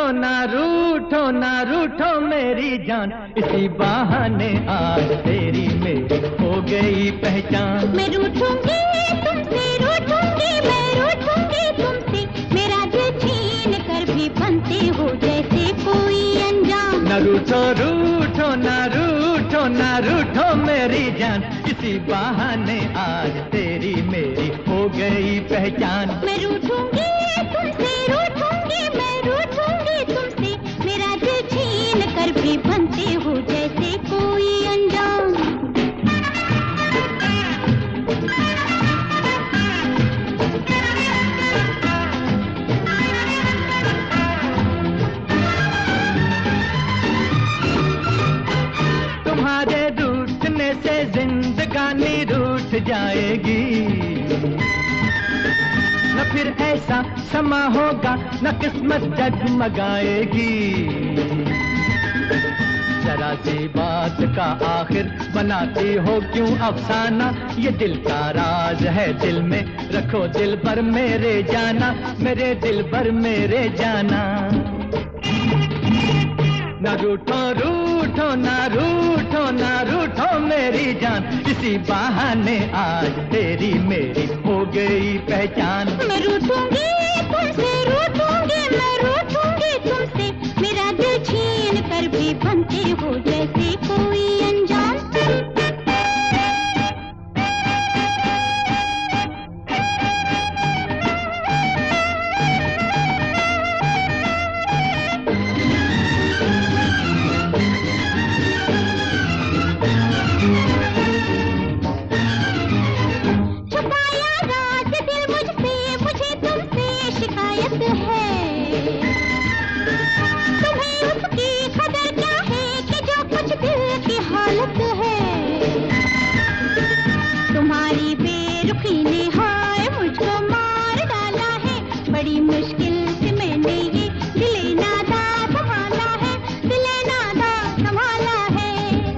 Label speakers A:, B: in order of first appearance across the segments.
A: ना रूठो मेरी जान, इसी बहाने आज तेरी मेरी हो गई पहचान।
B: मैं रूठूंगी तुमसे, रूठूंगी मैं रूठूंगी तुमसे, मेरा दिल छीन कर भी बनते हो जैसे कोई अनजान।
A: न रूठो रूठो ना रूठो ना रूठो मेरी जान, इसी बहाने आज तेरी मेरी हो गई पहचान।
B: मैं रूठूंगी तुमसे, रूठूंगी मैं रूठूंगी तुमसे, मेरा दिल छीन कर भी बनते हो जैसे कोई अनजान।
A: तुम्हारे रूठने से जिंदगानी रूठ जाएगी, न फिर ऐसा समा होगा न किस्मत जगमगाएगी। जरा सी बात का आखिर बनाती हो क्यों अफसाना, ये दिल का राज है दिल में रखो दिल भर मेरे जाना, मेरे दिल भर मेरे जाना। न रूठो रूठो ना रूठो ना रूठो मेरी जान, इसी बहाने आज तेरी मेरी हो गई पहचान।
B: मैं रूठूंगी तुमसे, रूठूंगी मैं रूठूंगी तुमसे, मेरा दिल छीन कर भी बनते हो जैसे कोई अनजान। तुम्हारी बेरुखी ने हाय मुझको मार डाला है, बड़ी मुश्किल से मैंने ये दिले नादा संभाला है, दिले नादा संभाला है।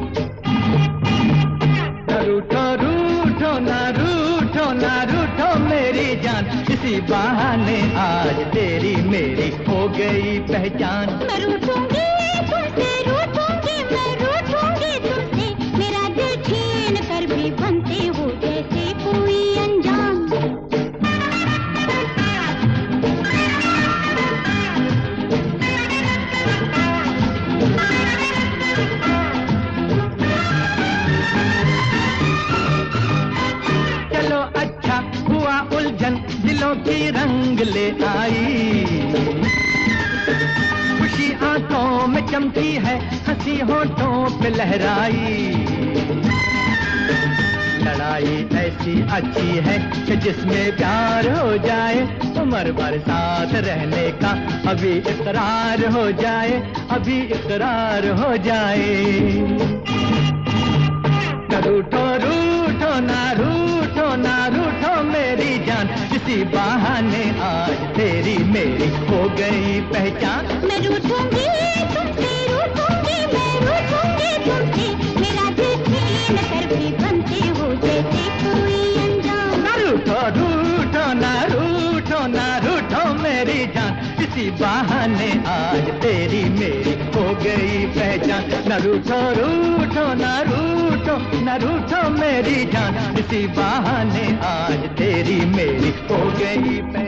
A: रूठो रूठो ना रूठो ना रूठो मेरी जान, इसी बहाने आज तेरी मेरी हो गई पहचान।
B: मैं रूठूंगी तुमसे, रूठूंगी मैं रूठूंगी तुमसे, मेरा दिल छीन कर भी बनते हो जैसे कोई अनजान।
A: चलो अच्छा हुआ उलझन दिलों की रंग ले आई, खुशी आंखों में चमकी है हंसी होठों पे लहराई। लड़ाई ऐसी अच्छी है कि जिसमें प्यार हो जाए, उम्र भर साथ रहने का अभी इकरार हो जाए, अभी इकरार हो जाए। रूठो रूठो ना रूठो ना रूठो मेरी जान, इसी बहाने आज तेरी मेरी हो गई पहचान।
B: मैं रूठूंगी तुमसे, रूठूंगी मैं रूठूंगी तुमसे, मेरा दिल छीन कर भी बनते हो जैसे कोई अनजान।
A: रूठो रूठो ना रूठो ना रूठो मेरी जान, इसी बहाने आज तेरी मेरी हो गई पहचान। न रूठो रूठो ना रूठो ना रूठो मेरी जान, इसी बहाने आज तेरी मेरी हो गई पहचान।